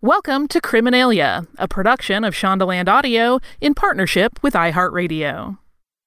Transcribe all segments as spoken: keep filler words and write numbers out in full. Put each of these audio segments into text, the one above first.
Welcome to Criminalia, a production of Shondaland Audio in partnership with iHeartRadio.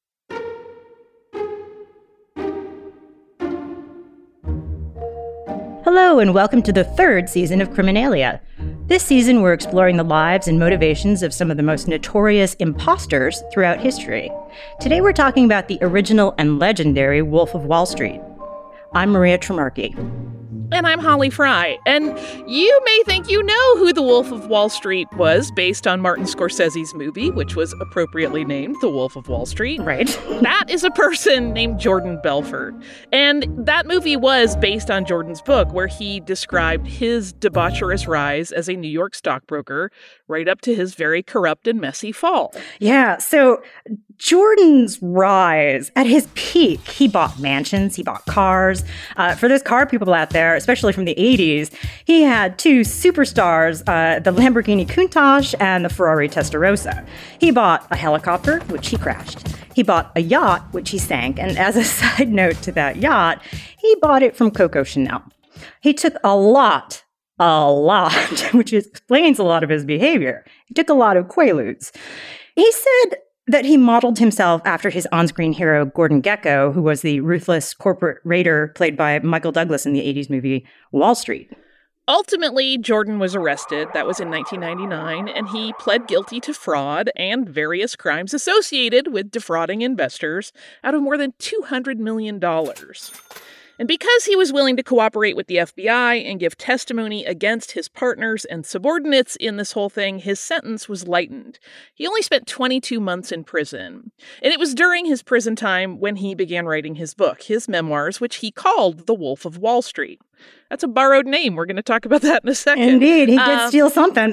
Hello, and welcome to the third season of Criminalia. This season, we're exploring the lives and motivations of some of the most notorious imposters throughout history. Today, we're talking about the original and legendary Wolf of Wall Street. I'm Maria Tremarchi. And I'm Holly Fry. And you may think you know who the Wolf of Wall Street was based on Martin Scorsese's movie, which was appropriately named The Wolf of Wall Street. Right. That is a person named Jordan Belfort. And that movie was based on Jordan's book, where he described his debaucherous rise as a New York stockbroker right up to his very corrupt and messy fall. Yeah, so Jordan's rise, at his peak, he bought mansions, he bought cars. Uh, for those car people out there, especially from the eighties, he had two superstars, uh, the Lamborghini Countach and the Ferrari Testarossa. He bought a helicopter, which he crashed. He bought a yacht, which he sank. And as a side note to that yacht, he bought it from Coco Chanel. He took a lot, a lot, which explains a lot of his behavior. He took a lot of Quaaludes. He said that he modeled himself after his on-screen hero, Gordon Gekko, who was the ruthless corporate raider played by Michael Douglas in the eighties movie Wall Street. Ultimately, Jordan was arrested. That was in nineteen ninety-nine, and he pled guilty to fraud and various crimes associated with defrauding investors out of more than two hundred million dollars. And because he was willing to cooperate with the F B I and give testimony against his partners and subordinates in this whole thing, his sentence was lightened. He only spent twenty-two months in prison. And it was during his prison time when he began writing his book, his memoirs, which he called The Wolf of Wall Street. That's a borrowed name. We're going to talk about that in a second. Indeed, he did uh, steal something.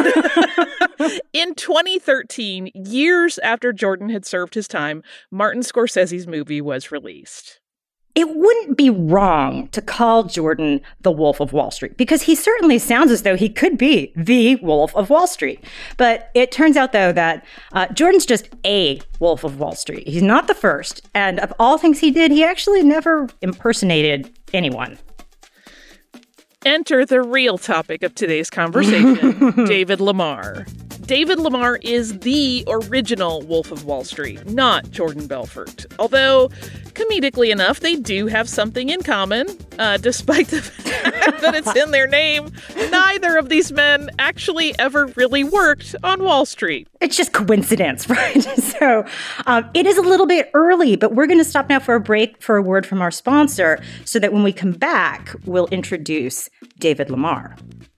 In twenty thirteen, years after Jordan had served his time, Martin Scorsese's movie was released. It wouldn't be wrong to call Jordan the Wolf of Wall Street, because he certainly sounds as though he could be the Wolf of Wall Street. But it turns out, though, that uh, Jordan's just a Wolf of Wall Street. He's not the first. And of all things he did, he actually never impersonated anyone. Enter the real topic of today's conversation, David Lamar. David Lamar is the original Wolf of Wall Street, not Jordan Belfort. Although, comedically enough, they do have something in common, uh, despite the fact that it's in their name. Neither of these men actually ever really worked on Wall Street. It's just coincidence, right? So um, it is a little bit early, but we're going to stop now for a break for a word from our sponsor so that when we come back, we'll introduce David Lamar.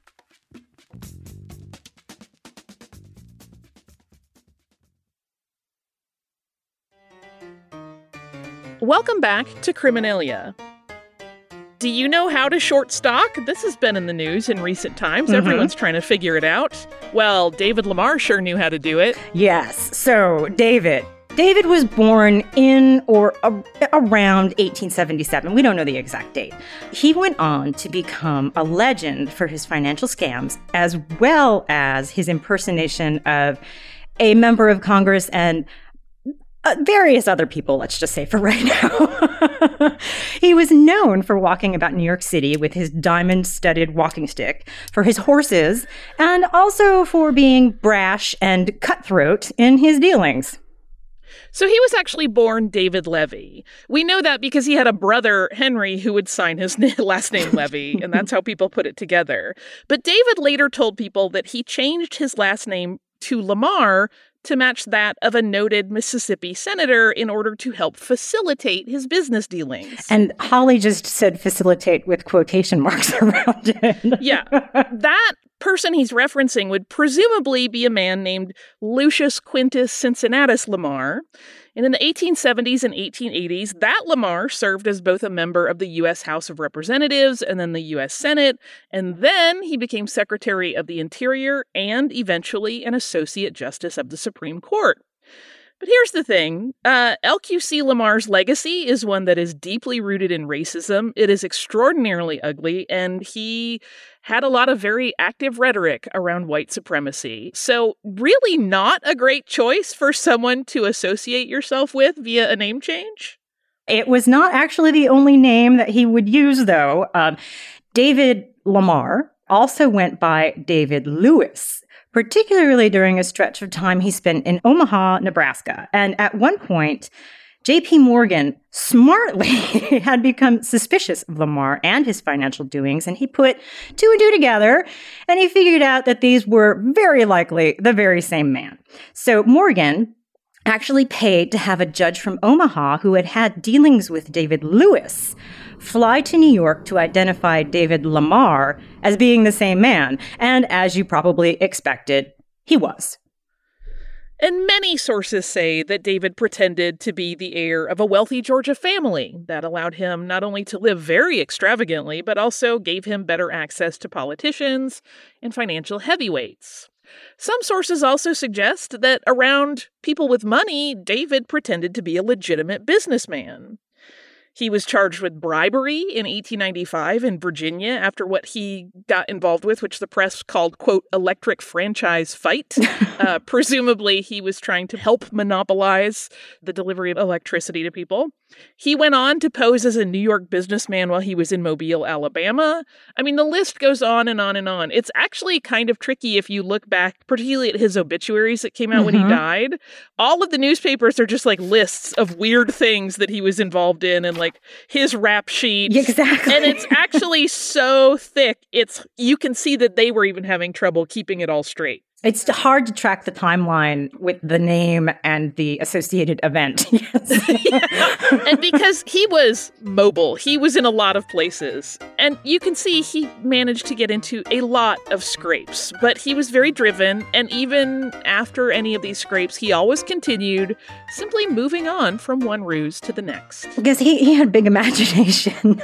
Welcome back to Criminalia. Do you know how to short stock? This has been in the news in recent times. Mm-hmm. Everyone's trying to figure it out. Well, David Lamar sure knew how to do it. Yes. So, David. David was born in or a- around eighteen seventy-seven. We don't know the exact date. He went on to become a legend for his financial scams, as well as his impersonation of a member of Congress and Uh, various other people, let's just say for right now. He was known for walking about New York City with his diamond-studded walking stick, for his horses, and also for being brash and cutthroat in his dealings. So he was actually born David Levy. We know that because he had a brother, Henry, who would sign his last name Levy, and that's how people put it together. But David later told people that he changed his last name to Lamar to match that of a noted Mississippi senator in order to help facilitate his business dealings. And Holly just said facilitate with quotation marks around it. Yeah. That person he's referencing would presumably be a man named Lucius Quintus Cincinnatus Lamar. And in the eighteen seventies and eighteen eighties, that Lamar served as both a member of the U S House of Representatives and then the U S Senate. And then he became Secretary of the Interior and eventually an Associate Justice of the Supreme Court. But here's the thing. Uh, L Q C Lamar's legacy is one that is deeply rooted in racism. It is extraordinarily ugly, and he had a lot of very active rhetoric around white supremacy. So really not a great choice for someone to associate yourself with via a name change. It was not actually the only name that he would use, though. Um, David Lamar also went by David Lewis, particularly during a stretch of time he spent in Omaha, Nebraska. And at one point, J P. Morgan smartly had become suspicious of Lamar and his financial doings, and he put two and two together, and he figured out that these were very likely the very same man. So Morgan actually paid to have a judge from Omaha who had had dealings with David Lewis fly to New York to identify David Lamar as being the same man. And as you probably expected, he was. And many sources say that David pretended to be the heir of a wealthy Georgia family that allowed him not only to live very extravagantly, but also gave him better access to politicians and financial heavyweights. Some sources also suggest that around people with money, David pretended to be a legitimate businessman. He was charged with bribery in eighteen ninety-five in Virginia after what he got involved with, which the press called, quote, electric franchise fight. uh, presumably, he was trying to help monopolize the delivery of electricity to people. He went on to pose as a New York businessman while he was in Mobile, Alabama. I mean, the list goes on and on and on. It's actually kind of tricky if you look back, particularly at his obituaries that came out mm-hmm. when he died. All of the newspapers are just like lists of weird things that he was involved in and like his rap sheet. Exactly. And it's actually so thick, it's you can see that they were even having trouble keeping it all straight. It's hard to track the timeline with the name and the associated event. Yes. Yeah. And because he was mobile, he was in a lot of places. And you can see he managed to get into a lot of scrapes. But he was very driven. And even after any of these scrapes, he always continued simply moving on from one ruse to the next. Because he, he had big imagination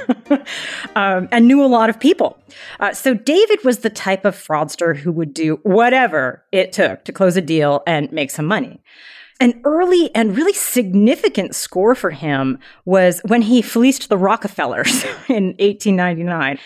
um, and knew a lot of people. Uh, so David was the type of fraudster who would do whatever it took to close a deal and make some money. An early and really significant score for him was when he fleeced the Rockefellers in eighteen ninety-nine.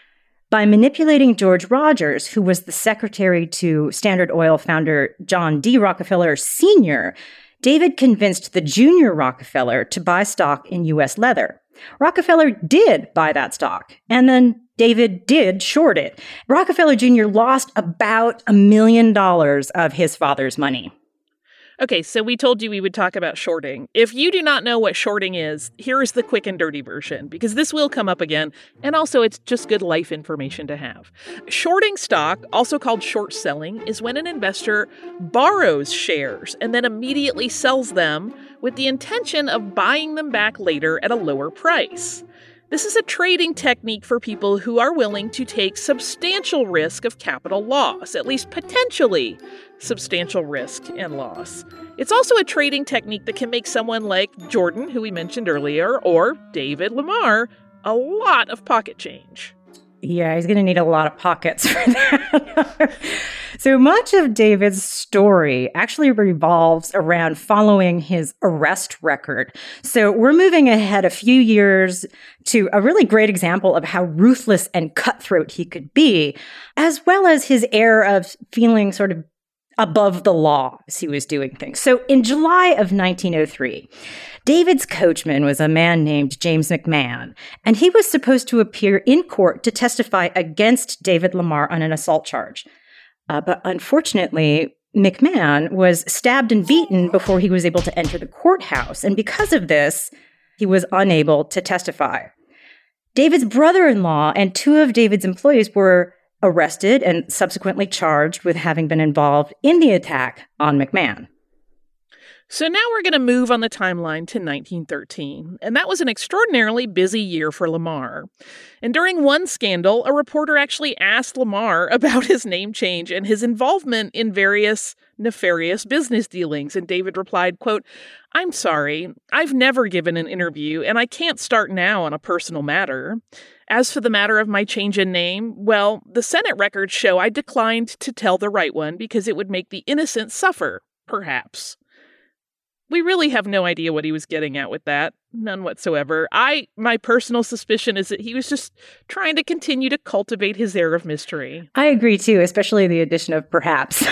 By manipulating George Rogers, who was the secretary to Standard Oil founder John D. Rockefeller Senior, David convinced the junior Rockefeller to buy stock in U S Leather. Rockefeller did buy that stock, and then David did short it. Rockefeller Junior lost about a million dollars of his father's money. Okay, so we told you we would talk about shorting. If you do not know what shorting is, here is the quick and dirty version, because this will come up again, and also it's just good life information to have. Shorting stock, also called short selling, is when an investor borrows shares and then immediately sells them with the intention of buying them back later at a lower price. This is a trading technique for people who are willing to take substantial risk of capital loss, at least potentially substantial risk and loss. It's also a trading technique that can make someone like Jordan, who we mentioned earlier, or David Lamar, a lot of pocket change. Yeah, he's going to need a lot of pockets for that. So much of David's story actually revolves around following his arrest record. So we're moving ahead a few years to a really great example of how ruthless and cutthroat he could be, as well as his air of feeling sort of above the law as he was doing things. So in July of nineteen oh three, David's coachman was a man named James McMahon, and he was supposed to appear in court to testify against David Lamar on an assault charge. Uh, but unfortunately, McMahon was stabbed and beaten before he was able to enter the courthouse, and because of this, he was unable to testify. David's brother-in-law and two of David's employees were arrested and subsequently charged with having been involved in the attack on McMahon. So now we're going to move on the timeline to nineteen thirteen, and that was an extraordinarily busy year for Lamar. And during one scandal, a reporter actually asked Lamar about his name change and his involvement in various nefarious business dealings, and David replied, quote, "I'm sorry, I've never given an interview, and I can't start now on a personal matter. As for the matter of my change in name, well, the Senate records show I declined to tell the right one because it would make the innocent suffer, perhaps." We really have no idea what he was getting at with that. None whatsoever. I, my personal suspicion is that he was just trying to continue to cultivate his air of mystery. I agree too, especially the addition of perhaps.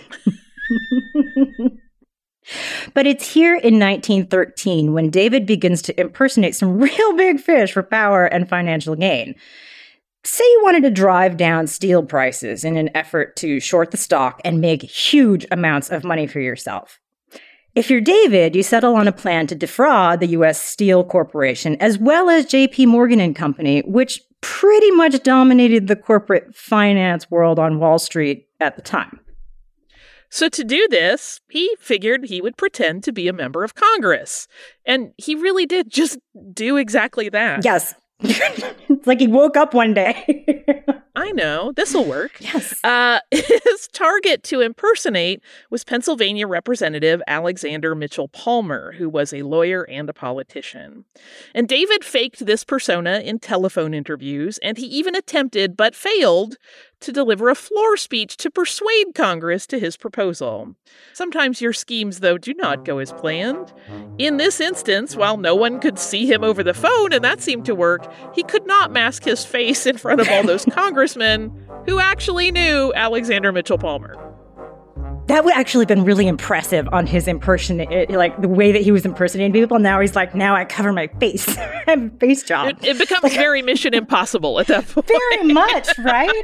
But it's here in nineteen thirteen when David begins to impersonate some real big fish for power and financial gain. say you wanted to drive down steel prices in an effort to short the stock and make huge amounts of money for yourself. If you're David, you settle on a plan to defraud the U S Steel Corporation as well as J P Morgan and Company, which pretty much dominated the corporate finance world on Wall Street at the time. So to do this, he figured he would pretend to be a member of Congress. And he really did just do exactly that. Yes. It's like he woke up one day. I know. This'll work. Yes. Uh, his target to impersonate was Pennsylvania Representative Alexander Mitchell Palmer, who was a lawyer and a politician. And David faked this persona in telephone interviews, and he even attempted, but failed, to deliver a floor speech to persuade Congress to his proposal. Sometimes your schemes, though, do not go as planned. In this instance, while no one could see him over the phone, and that seemed to work, he could not mask his face in front of all those congressmen who actually knew Alexander Mitchell Palmer. That would actually been really impressive on his impersonate, like the way that he was impersonating people. Now he's like, now I cover my face. I have a face job. It, it becomes like, very Mission Impossible at that point. Very much, right?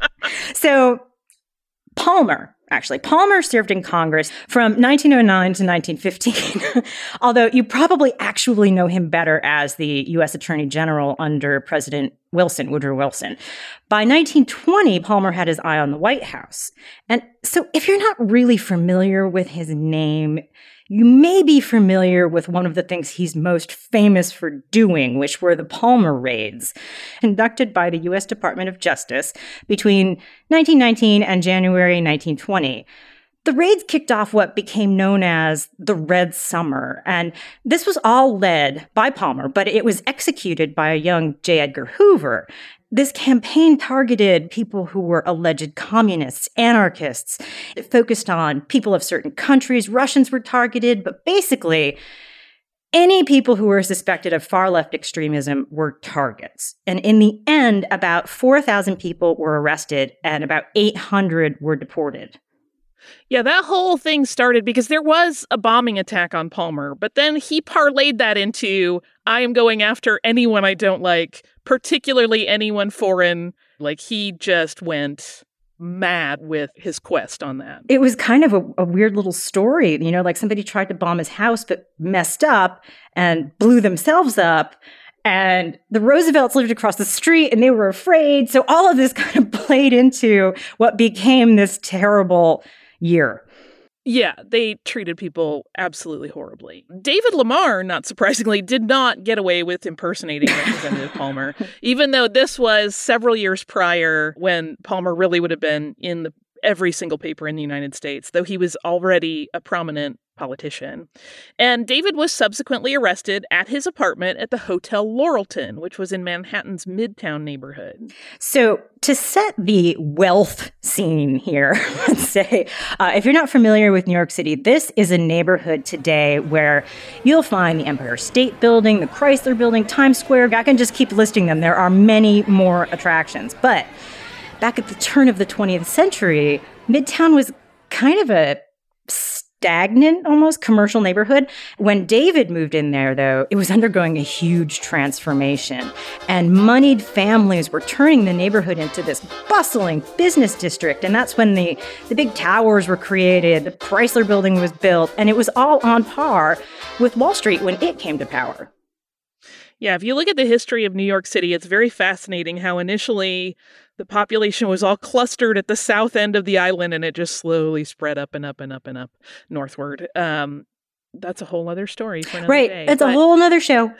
So Palmer, actually, Palmer served in Congress from nineteen oh nine to nineteen fifteen, although you probably actually know him better as the U S Attorney General under President Wilson, Woodrow Wilson. By nineteen twenty, Palmer had his eye on the White House. And so if you're not really familiar with his name, you may be familiar with one of the things he's most famous for doing, which were the Palmer raids, conducted by the U S Department of Justice between nineteen nineteen and January nineteen twenty. The raids kicked off what became known as the Red Summer, and this was all led by Palmer, but it was executed by a young J. Edgar Hoover. This campaign targeted people who were alleged communists, anarchists. It focused on people of certain countries. Russians were targeted, but basically, any people who were suspected of far-left extremism were targets. And in the end, about four thousand people were arrested and about eight hundred were deported. Yeah, that whole thing started because there was a bombing attack on Palmer, but then he parlayed that into, I am going after anyone I don't like, particularly anyone foreign. Like, he just went mad with his quest on that. It was kind of a, a weird little story, you know, like somebody tried to bomb his house but messed up and blew themselves up. And the Roosevelts lived across the street and they were afraid. So all of this kind of played into what became this terrible year. Yeah, they treated people absolutely horribly. David Lamar, not surprisingly, did not get away with impersonating Representative Palmer, even though this was several years prior when Palmer really would have been in the, every single paper in the United States, though he was already a prominent politician. And David was subsequently arrested at his apartment at the Hotel Laurelton, which was in Manhattan's Midtown neighborhood. So to set the wealth scene here, let's say, uh, if you're not familiar with New York City, this is a neighborhood today where you'll find the Empire State Building, the Chrysler Building, Times Square. I can just keep listing them. There are many more attractions. But back at the turn of the twentieth century, Midtown was kind of a stagnant, almost commercial neighborhood. When David moved in there, though, it was undergoing a huge transformation. And moneyed families were turning the neighborhood into this bustling business district. And that's when the, the big towers were created, the Chrysler Building was built, and it was all on par with Wall Street when it came to power. Yeah, if you look at the history of New York City, it's very fascinating how initially the population was all clustered at the south end of the island and it just slowly spread up and up and up and up northward. Um, that's a whole other story for another right. day. It's but... a whole other show.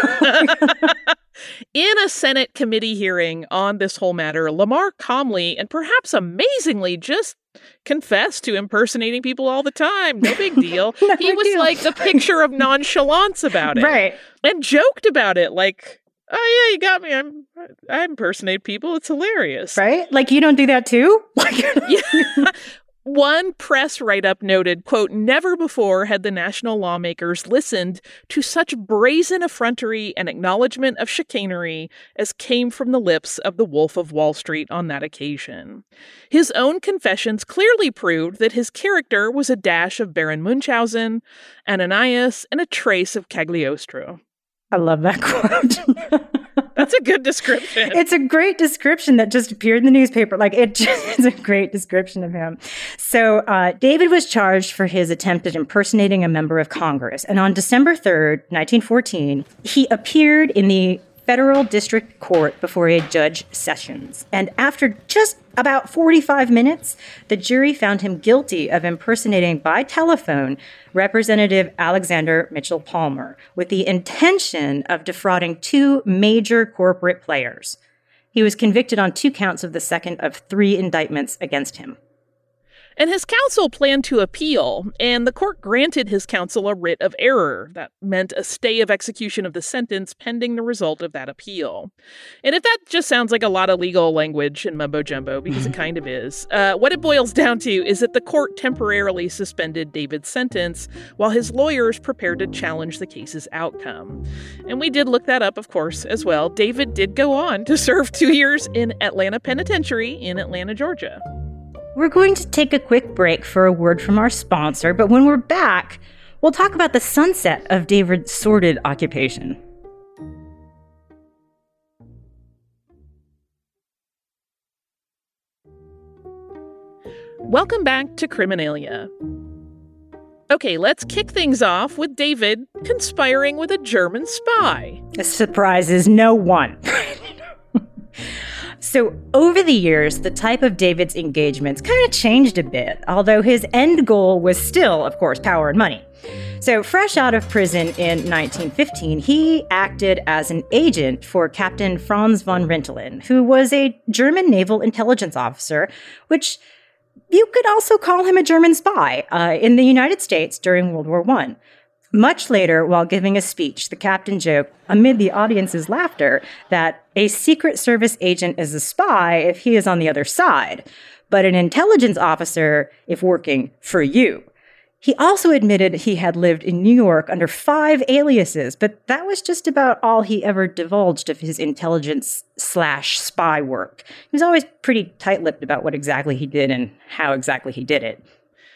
In a Senate committee hearing on this whole matter, Lamar calmly and perhaps amazingly just confessed to impersonating people all the time. No big deal. no he was deal. like the picture of nonchalance about it. Right. And joked about it like, oh yeah, you got me. I'm I impersonate people. It's hilarious. Right? Like you don't do that too? Yeah. One press write-up noted, quote, never before had the national lawmakers listened to such brazen effrontery and acknowledgement of chicanery as came from the lips of the Wolf of Wall Street on that occasion. His own confessions clearly proved that his character was a dash of Baron Munchausen, Ananias, and a trace of Cagliostro. I love that quote. That's a good description. It's a great description that just appeared in the newspaper. Like, it just is a great description of him. So uh, David was charged for his attempt at impersonating a member of Congress. And on December third, nineteen fourteen, he appeared in the federal district court before a Judge Sessions. And after just about forty-five minutes, the jury found him guilty of impersonating by telephone Representative Alexander Mitchell Palmer with the intention of defrauding two major corporate players. He was convicted on two counts of the second of three indictments against him. And his counsel planned to appeal, and the court granted his counsel a writ of error. That meant a stay of execution of the sentence pending the result of that appeal. And if that just sounds like a lot of legal language and mumbo-jumbo, because it kind of is, uh, what it boils down to is that the court temporarily suspended David's sentence while his lawyers prepared to challenge the case's outcome. And we did look that up, of course, as well. David did go on to serve two years in Atlanta Penitentiary in Atlanta, Georgia. We're going to take a quick break for a word from our sponsor, but when we're back, we'll talk about the sunset of David's sordid occupation. Welcome back to Criminalia. Okay, let's kick things off with David conspiring with a German spy. This surprises no one. So over the years, the type of David's engagements kind of changed a bit, although his end goal was still, of course, power and money. So fresh out of prison in nineteen fifteen, he acted as an agent for Captain Franz von Rintelen, who was a German naval intelligence officer, which you could also call him a German spy, uh, in the United States during World War One. Much later, while giving a speech, the captain joked, amid the audience's laughter, that a Secret Service agent is a spy if he is on the other side, but an intelligence officer if working for you. He also admitted he had lived in New York under five aliases, but that was just about all he ever divulged of his intelligence slash spy work. He was always pretty tight-lipped about what exactly he did and how exactly he did it.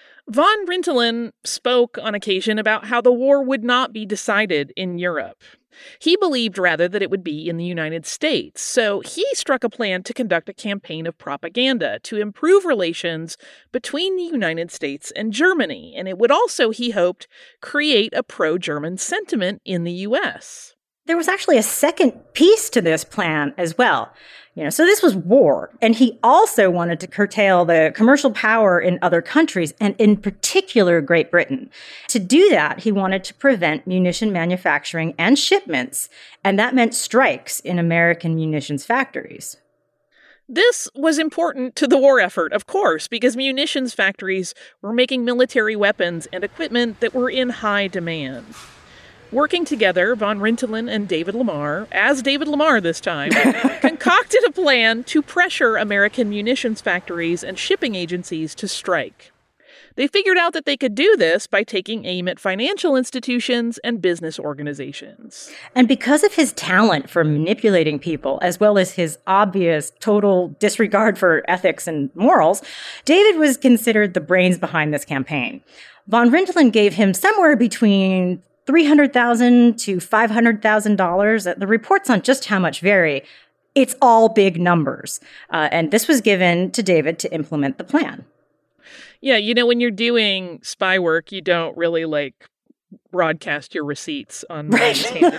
Von Rintelen spoke on occasion about how the war would not be decided in Europe. He believed, rather, that it would be in the United States. So he struck a plan to conduct a campaign of propaganda to improve relations between the United States and Germany. And it would also, he hoped, create a pro-German sentiment in the U S. There was actually a second piece to this plan as well. You know, so this was war, and he also wanted to curtail the commercial power in other countries, and in particular Great Britain. To do that, he wanted to prevent munition manufacturing and shipments, and that meant strikes in American munitions factories. This was important to the war effort, of course, because munitions factories were making military weapons and equipment that were in high demand. Working together, von Rintelen and David Lamar, as David Lamar this time, concocted a plan to pressure American munitions factories and shipping agencies to strike. They figured out that they could do this by taking aim at financial institutions and business organizations. And because of his talent for manipulating people, as well as his obvious total disregard for ethics and morals, David was considered the brains behind this campaign. Von Rintelen gave him somewhere between three hundred thousand dollars to five hundred thousand dollars. The reports on just how much vary. It's all big numbers. Uh, and this was given to David to implement the plan. Yeah, you know, when you're doing spy work, you don't really, like, broadcast your receipts on right. hand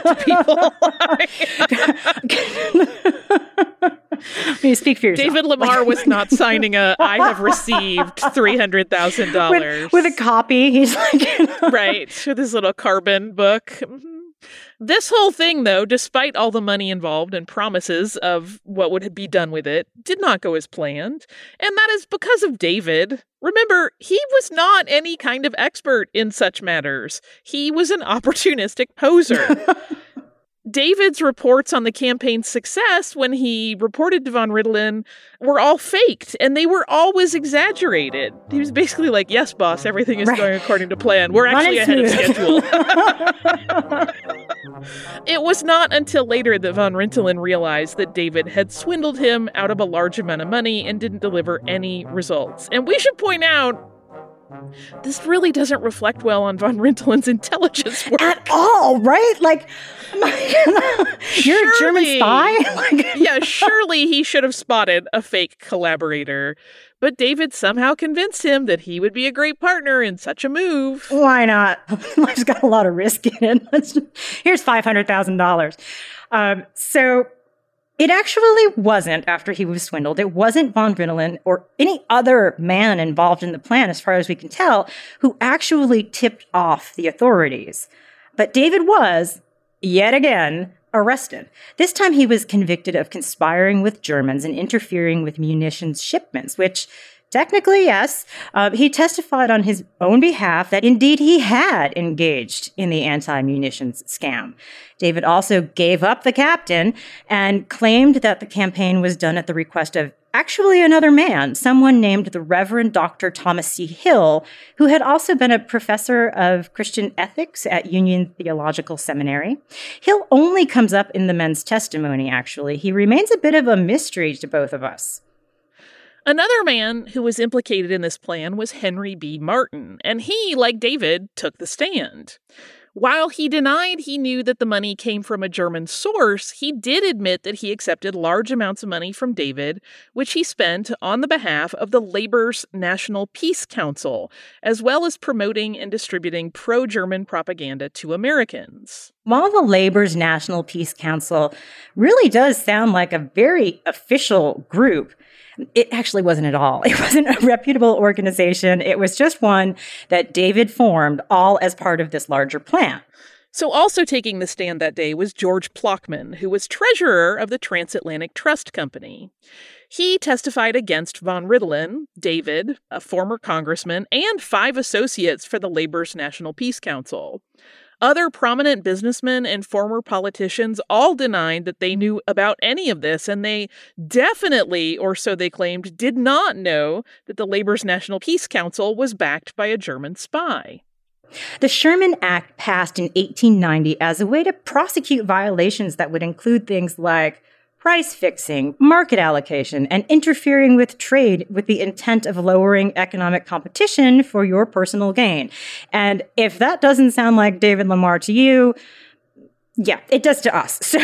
it to people. You speak for yourself. David Lamar was not signing a, I have received three hundred thousand dollars. With, with a copy. He's like... Right, with his little carbon book. Mm-hmm. This whole thing, though, despite all the money involved and promises of what would be done with it, did not go as planned. And that is because of David. Remember, he was not any kind of expert in such matters. He was an opportunistic poser. David's reports on the campaign's success when he reported to von Rintelen were all faked, and they were always exaggerated. He was basically like, yes, boss, everything is right. going according to plan. We're actually ahead of schedule. It was not until later that von Rintelen realized that David had swindled him out of a large amount of money and didn't deliver any results. And we should point out, This really doesn't reflect well on von Rintelen's intelligence work. At all, right? Like, you're surely, a German spy? Like, yeah, surely he should have spotted a fake collaborator. But David somehow convinced him that he would be a great partner in such a move. Why not? Life's got a lot of risk in it. Let's just, here's five hundred thousand dollars. Um, so it actually wasn't, after he was swindled, it wasn't von Rintelen or any other man involved in the plan, as far as we can tell, who actually tipped off the authorities. But David was, yet again, arrested. This time he was convicted of conspiring with Germans and interfering with munitions shipments, which technically, yes, uh, he testified on his own behalf that indeed he had engaged in the anti-munitions scam. David also gave up the captain and claimed that the campaign was done at the request of actually another man, someone named the Reverend Doctor Thomas C. Hill, who had also been a professor of Christian ethics at Union Theological Seminary. Hill only comes up in the men's testimony, actually. He remains a bit of a mystery to both of us. Another man who was implicated in this plan was Henry B. Martin, and he, like David, took the stand. While he denied he knew that the money came from a German source, he did admit that he accepted large amounts of money from David, which he spent on the behalf of the Labor's National Peace Council, as well as promoting and distributing pro-German propaganda to Americans. While the Labor's National Peace Council really does sound like a very official group, it actually wasn't at all. It wasn't a reputable organization. It was just one that David formed, all as part of this larger plan. So also taking the stand that day was George Plockman, who was treasurer of the Transatlantic Trust Company. He testified against von Rintelen, David, a former congressman, and five associates for the Labor's National Peace Council. Other prominent businessmen and former politicians all denied that they knew about any of this, and they definitely, or so they claimed, did not know that the Labor's National Peace Council was backed by a German spy. The Sherman Act passed in eighteen ninety as a way to prosecute violations that would include things like price fixing, market allocation, and interfering with trade with the intent of lowering economic competition for your personal gain. And if that doesn't sound like David Lamar to you, yeah, it does to us. So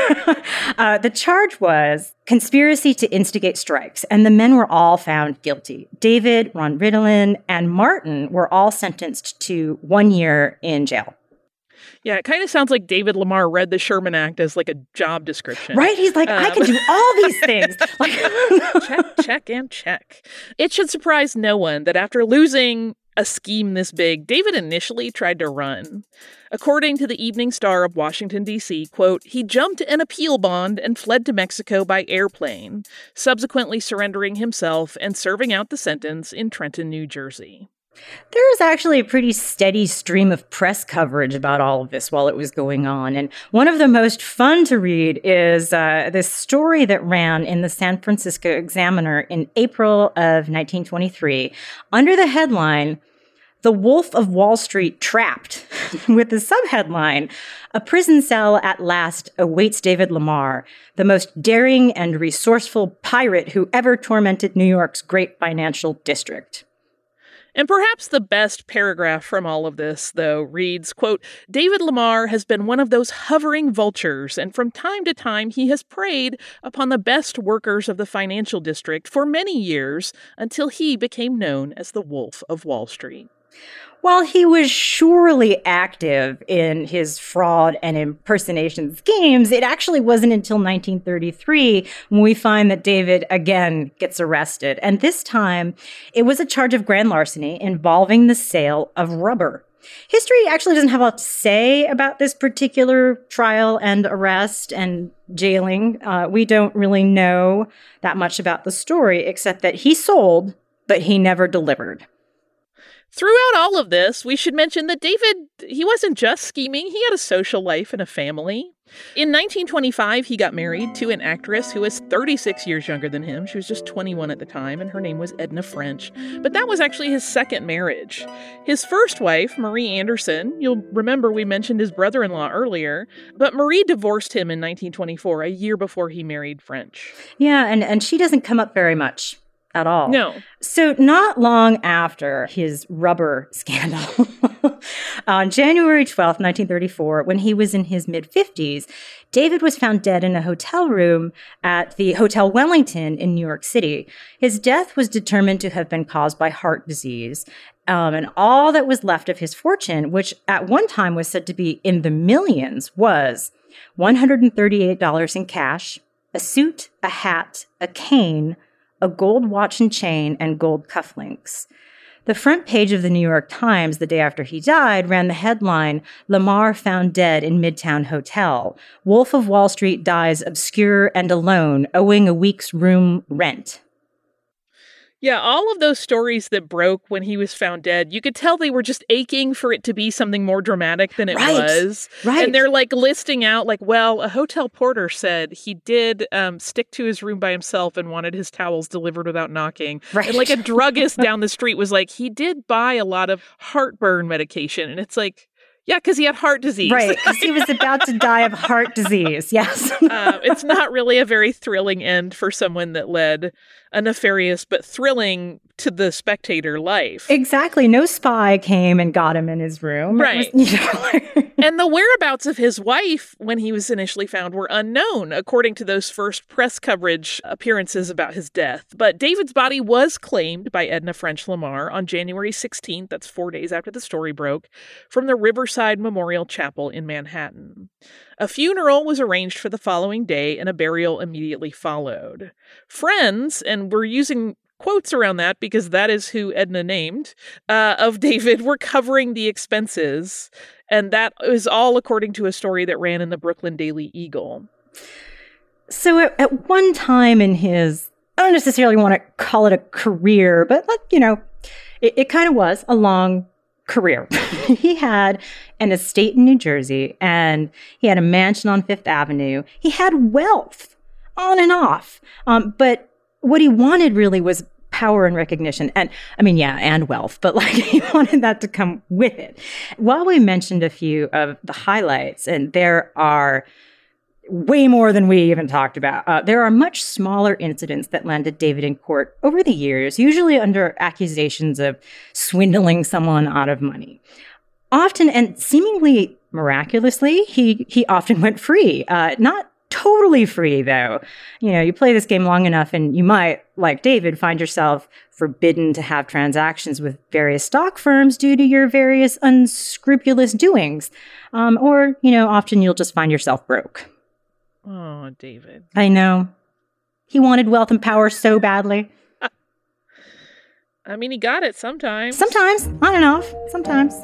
uh, the charge was conspiracy to instigate strikes, and the men were all found guilty. David, von Rintelen, and Martin were all sentenced to one year in jail. Yeah, it kind of sounds like David Lamar read the Sherman Act as like a job description. Right? He's like, um, I can do all these things. Like, check, check, and check. It should surprise no one that after losing a scheme this big, David initially tried to run. According to the Evening Star of Washington, D C, quote, he jumped an appeal bond and fled to Mexico by airplane, subsequently surrendering himself and serving out the sentence in Trenton, New Jersey. There was actually a pretty steady stream of press coverage about all of this while it was going on. And one of the most fun to read is uh, this story that ran in the San Francisco Examiner in April of nineteen twenty-three under the headline, "The Wolf of Wall Street Trapped," with the subheadline, "A prison cell at last awaits David Lamar, the most daring and resourceful pirate who ever tormented New York's great financial district." And perhaps the best paragraph from all of this, though, reads, quote, David Lamar has been one of those hovering vultures, and from time to time he has preyed upon the best workers of the financial district for many years until he became known as the Wolf of Wall Street. While he was surely active in his fraud and impersonation schemes, it actually wasn't until nineteen thirty-three when we find that David again gets arrested. And this time, it was a charge of grand larceny involving the sale of rubber. History actually doesn't have a lot to say about this particular trial and arrest and jailing. Uh, we don't really know that much about the story, except that he sold, but he never delivered. Throughout all of this, we should mention that David, he wasn't just scheming, he had a social life and a family. In nineteen twenty-five, he got married to an actress who was thirty-six years younger than him. She was just twenty-one at the time, and her name was Edna French. But that was actually his second marriage. His first wife, Marie Anderson, you'll remember we mentioned his brother-in-law earlier, but Marie divorced him in nineteen twenty-four, a year before he married French. Yeah, and, and she doesn't come up very much. at all. No. So not long after his rubber scandal, on January twelfth, nineteen thirty-four, when he was in his mid-fifties, David was found dead in a hotel room at the Hotel Wellington in New York City. His death was determined to have been caused by heart disease. Um, and all that was left of his fortune, which at one time was said to be in the millions, was one hundred thirty-eight dollars in cash, a suit, a hat, a cane, a gold watch and chain, and gold cufflinks. The front page of the New York Times the day after he died ran the headline, "Lamar found dead in Midtown Hotel. Wolf of Wall Street dies obscure and alone, owing a week's room rent." Yeah, all of those stories that broke when he was found dead, you could tell they were just aching for it to be something more dramatic than it right, was. Right. And they're like listing out like, well, a hotel porter said he did um, stick to his room by himself and wanted his towels delivered without knocking. Right. And like a druggist down the street was like, he did buy a lot of heartburn medication. And it's like, yeah, because he had heart disease. Right, because he was about to die of heart disease, yes. uh, it's not really a very thrilling end for someone that led a nefarious but thrilling to the spectator life. Exactly. No spy came and got him in his room. Right. It was, you know, and the whereabouts of his wife when he was initially found were unknown, according to those first press coverage appearances about his death. But David's body was claimed by Edna French Lamar on January sixteenth, that's four days after the story broke, from the Riverside Memorial Chapel in Manhattan. A funeral was arranged for the following day, and a burial immediately followed. Friends, and we're using quotes around that because that is who Edna named, uh, of David were covering the expenses. And that was all according to a story that ran in the Brooklyn Daily Eagle. So at, at one time in his, I don't necessarily want to call it a career, but, like, you know, it, it kind of was a long career. He had an estate in New Jersey, and he had a mansion on Fifth Avenue. He had wealth on and off. Um, but what he wanted really was power and recognition. And I mean, yeah, and wealth, but like he wanted that to come with it. While we mentioned a few of the highlights, and there are way more than we even talked about, uh, there are much smaller incidents that landed David in court over the years, usually under accusations of swindling someone out of money. Often, and seemingly miraculously, he he often went free. Uh, not totally free, though. You know, you play this game long enough and you might, like David, find yourself forbidden to have transactions with various stock firms due to your various unscrupulous doings. Um, or, you know, often you'll just find yourself broke. Oh, David. I know. He wanted wealth and power so badly. I mean, he got it sometimes. Sometimes. On and off. Sometimes.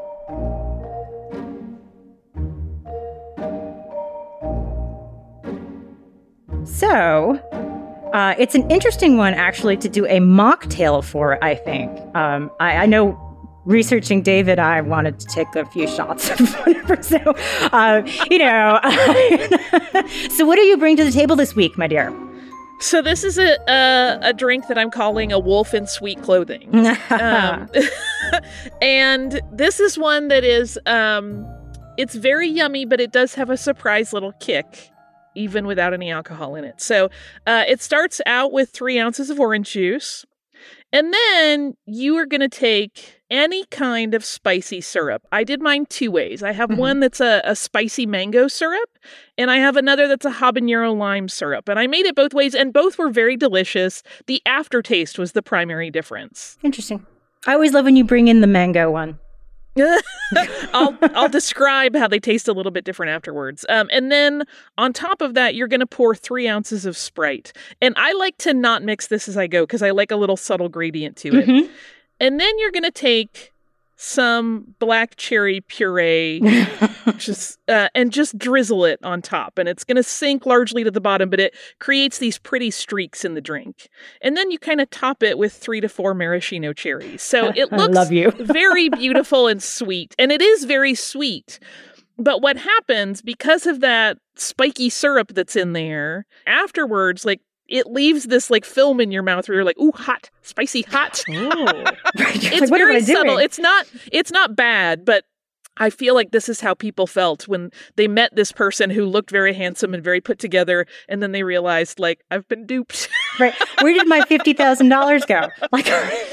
So, uh, it's an interesting one, actually, to do a mocktail for, I think. Um, I, I know researching David, I wanted to take a few shots of whatever. So, uh, you know. So what do you bring to the table this week, my dear? So this is a a, a drink that I'm calling a wolf in sweet clothing. um, and this is one that is, um, it's very yummy, but it does have a surprise little kick, even without any alcohol in it. So uh, it starts out with three ounces of orange juice. And then you are going to take any kind of spicy syrup. I did mine two ways. I have mm-hmm. one that's a, a spicy mango syrup, and I have another that's a habanero lime syrup. And I made it both ways, and both were very delicious. The aftertaste was the primary difference. Interesting. I always love when you bring in the mango one. I'll I'll describe how they taste a little bit different afterwards. Um, and then on top of that, you're going to pour three ounces of Sprite. And I like to not mix this as I go because I like a little subtle gradient to it. Mm-hmm. And then you're going to take some black cherry puree just uh, and just drizzle it on top. And it's going to sink largely to the bottom, but it creates these pretty streaks in the drink. And then you kind of top it with three to four maraschino cherries. So it looks love you. very beautiful and sweet. And it is very sweet. But what happens because of that spiky syrup that's in there, afterwards, like, it leaves this like film in your mouth where you're like, ooh, hot, spicy hot. Oh. It's like, very subtle. It's not it's not bad, but I feel like this is how people felt when they met this person who looked very handsome and very put together, and then they realized, like, I've been duped. Right. Where did my fifty thousand dollars go? Like,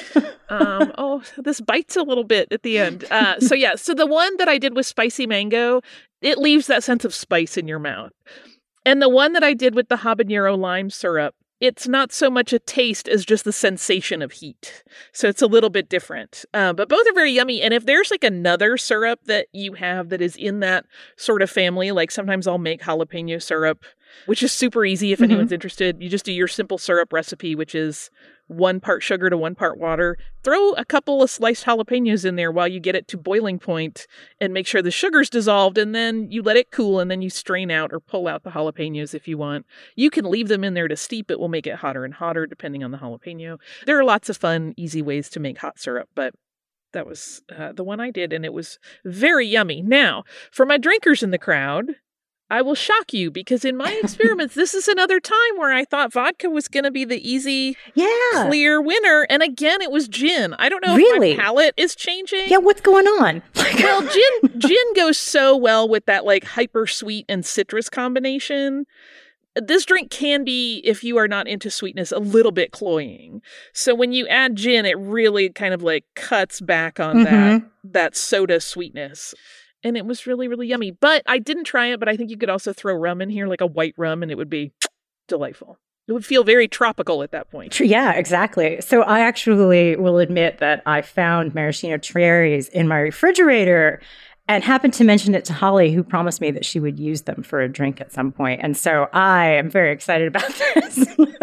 um, oh, this bites a little bit at the end. Uh, so yeah, so the one that I did with spicy mango, it leaves that sense of spice in your mouth. And the one that I did with the habanero lime syrup, it's not so much a taste as just the sensation of heat. So it's a little bit different. Uh, but both are very yummy. And if there's like another syrup that you have that is in that sort of family, like sometimes I'll make jalapeno syrup, which is super easy if mm-hmm. anyone's interested. You just do your simple syrup recipe, which is one part sugar to one part water. Throw a couple of sliced jalapenos in there while you get it to boiling point and make sure the sugar's dissolved, and then you let it cool, and then you strain out or pull out the jalapenos if you want. You can leave them in there to steep. It will make it hotter and hotter depending on the jalapeno. There are lots of fun, easy ways to make hot syrup, but that was uh, the one I did, and it was very yummy. Now, for my drinkers in the crowd, I will shock you, because in my experiments, this is another time where I thought vodka was going to be the easy, yeah. clear winner. And again, it was gin. I don't know really? if my palate is changing. Yeah, what's going on? Well, gin gin goes so well with that like hyper sweet and citrus combination. This drink can be, if you are not into sweetness, a little bit cloying. So when you add gin, it really kind of like cuts back on mm-hmm. that that soda sweetness. And it was really, really yummy. But I didn't try it, but I think you could also throw rum in here, like a white rum, and it would be delightful. It would feel very tropical at that point. Yeah, exactly. So I actually will admit that I found maraschino cherries in my refrigerator and happened to mention it to Holly, who promised me that she would use them for a drink at some point. And so I am very excited about this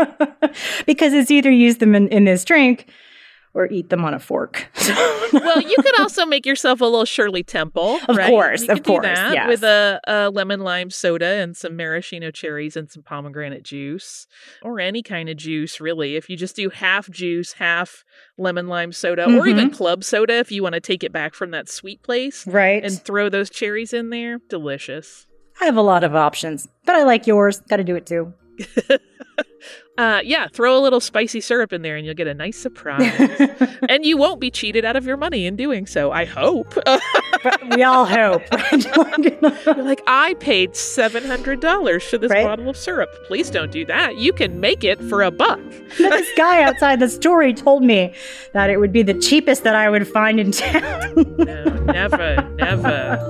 because it's either use them in, in this drink or eat them on a fork. Well, you could also make yourself a little Shirley Temple. Of right? course, you of could course, do that yes. with a, a lemon lime soda and some maraschino cherries and some pomegranate juice, or any kind of juice, really. If you just do half juice, half lemon lime soda, mm-hmm. or even club soda if you want to take it back from that sweet place. Right. And throw those cherries in there. Delicious. I have a lot of options, but I like yours. Got to do it too. uh, yeah, throw a little spicy syrup in there and you'll get a nice surprise. And you won't be cheated out of your money in doing so, I hope. But we all hope. You're like, I paid seven hundred dollars for this right? bottle of syrup. Please don't do that. You can make it for a buck. This guy outside the store, he told me that it would be the cheapest that I would find in town. No, never, never.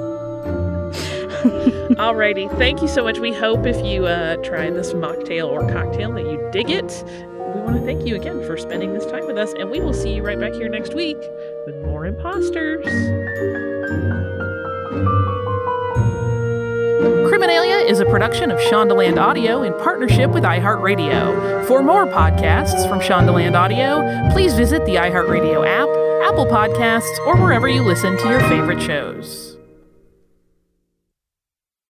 Alrighty, thank you so much. We hope if you uh, try this mocktail or cocktail that you dig it. We want to thank you again for spending this time with us, and we will see you right back here next week with more imposters. Criminalia is a production of Shondaland Audio in partnership with iHeartRadio. For more podcasts from Shondaland Audio, please visit the iHeartRadio app, Apple Podcasts, or wherever you listen to your favorite shows.